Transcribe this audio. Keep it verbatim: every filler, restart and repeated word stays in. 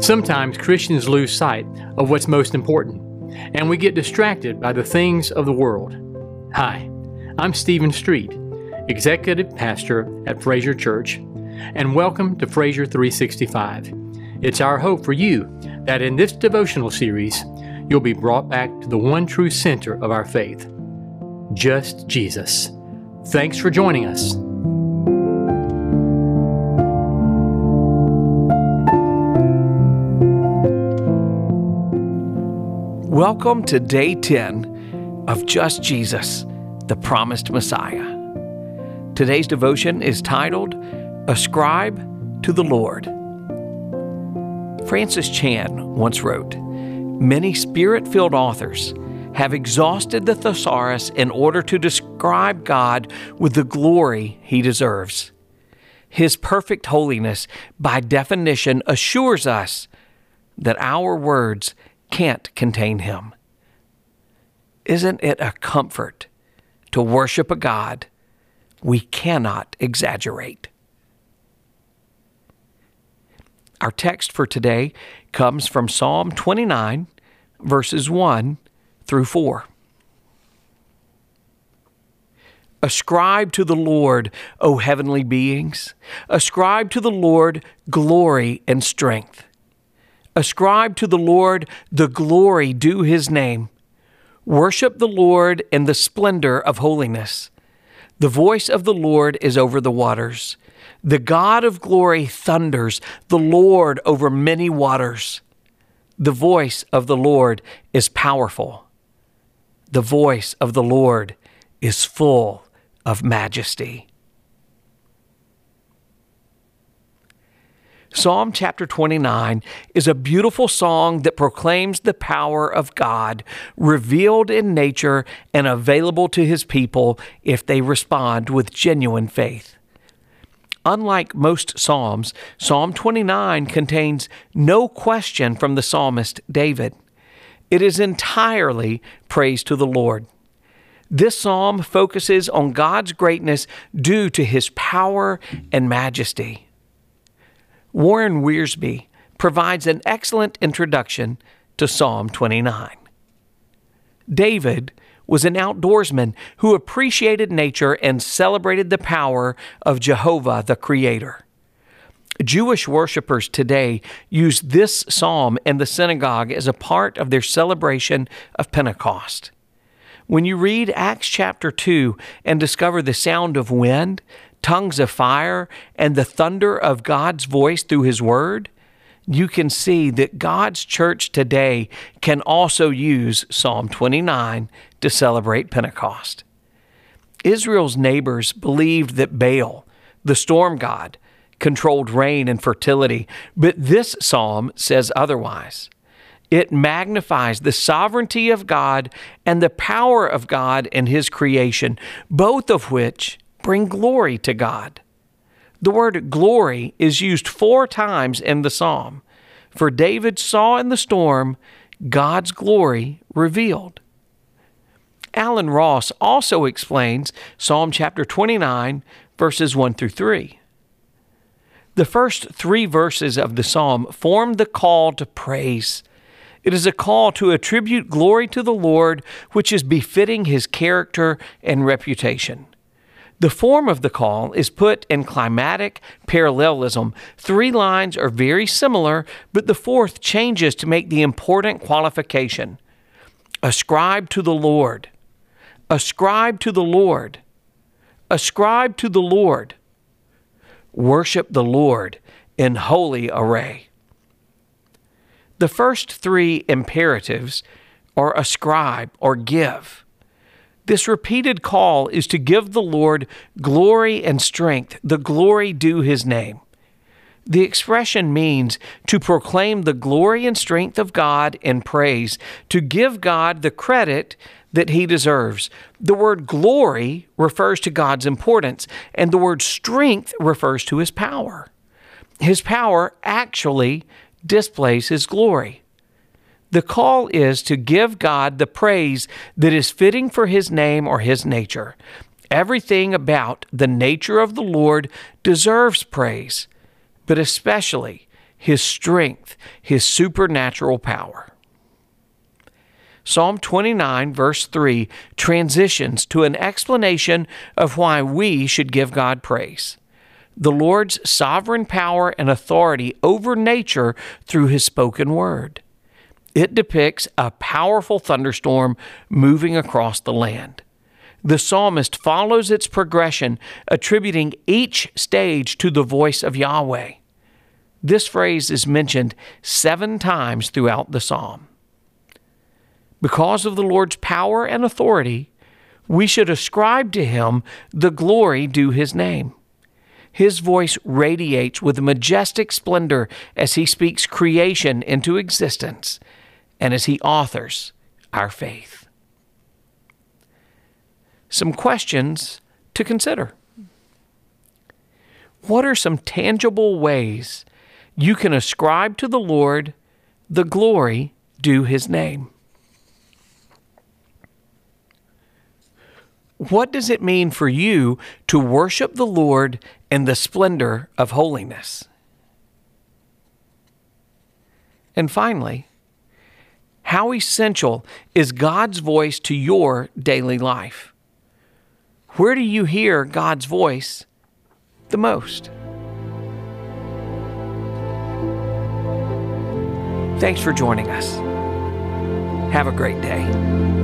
Sometimes Christians lose sight of what's most important, and we get distracted by the things of the world. Hi, I'm Stephen Street, Executive Pastor at Fraser Church, and welcome to Fraser three sixty-five. It's our hope for you that in this devotional series, you'll be brought back to the one true center of our faith, just Jesus. Thanks for joining us. Welcome to day ten of Just Jesus, the Promised Messiah. Today's devotion is titled, Ascribe to the Lord. Francis Chan once wrote, "Many spirit-filled authors have exhausted the thesaurus in order to describe God with the glory He deserves. His perfect holiness, by definition, assures us that our words can't contain Him. Isn't it a comfort to worship a God we cannot exaggerate?" Our text for today comes from Psalm twenty-nine, verses one through four. Ascribe to the Lord, O heavenly beings. Ascribe to the Lord glory and strength. Ascribe to the Lord the glory due His name. Worship the Lord in the splendor of holiness. The voice of the Lord is over the waters. The God of glory thunders, the Lord over many waters. The voice of the Lord is powerful. The voice of the Lord is full of majesty. Psalm chapter twenty-nine is a beautiful song that proclaims the power of God revealed in nature and available to His people if they respond with genuine faith. Unlike most psalms, Psalm twenty-nine contains no question from the psalmist David. It is entirely praise to the Lord. This psalm focuses on God's greatness due to His power and majesty. Warren Wiersbe provides an excellent introduction to Psalm twenty-nine. David was an outdoorsman who appreciated nature and celebrated the power of Jehovah the Creator. Jewish worshipers today use this psalm in the synagogue as a part of their celebration of Pentecost. When you read Acts chapter two and discover the sound of wind, tongues of fire, and the thunder of God's voice through His Word, you can see that God's church today can also use Psalm twenty-nine to celebrate Pentecost. Israel's neighbors believed that Baal, the storm god, controlled rain and fertility, but this psalm says otherwise. It magnifies the sovereignty of God and the power of God in His creation, both of which bring glory to God. The word glory is used four times in the psalm, for David saw in the storm God's glory revealed. Alan Ross also explains Psalm chapter twenty-nine, verses one through three. The first three verses of the psalm form the call to praise. It is a call to attribute glory to the Lord, which is befitting His character and reputation. The form of the call is put in climatic parallelism. Three lines are very similar, but the fourth changes to make the important qualification. Ascribe to the Lord. Ascribe to the Lord. Ascribe to the Lord. Worship the Lord in holy array. The first three imperatives are ascribe or give. This repeated call is to give the Lord glory and strength, the glory due His name. The expression means to proclaim the glory and strength of God in praise, to give God the credit that He deserves. The word glory refers to God's importance, and the word strength refers to His power. His power actually displays His glory. The call is to give God the praise that is fitting for His name or His nature. Everything about the nature of the Lord deserves praise, but especially His strength, His supernatural power. Psalm twenty-nine, verse three, transitions to an explanation of why we should give God praise. The Lord's sovereign power and authority over nature through His spoken word. It depicts a powerful thunderstorm moving across the land. The psalmist follows its progression, attributing each stage to the voice of Yahweh. This phrase is mentioned seven times throughout the psalm. Because of the Lord's power and authority, we should ascribe to Him the glory due His name. His voice radiates with majestic splendor as He speaks creation into existence and as He authors our faith. Some questions to consider. What are some tangible ways you can ascribe to the Lord the glory due His name? What does it mean for you to worship the Lord in the splendor of holiness? And finally, how essential is God's voice to your daily life? Where do you hear God's voice the most? Thanks for joining us. Have a great day.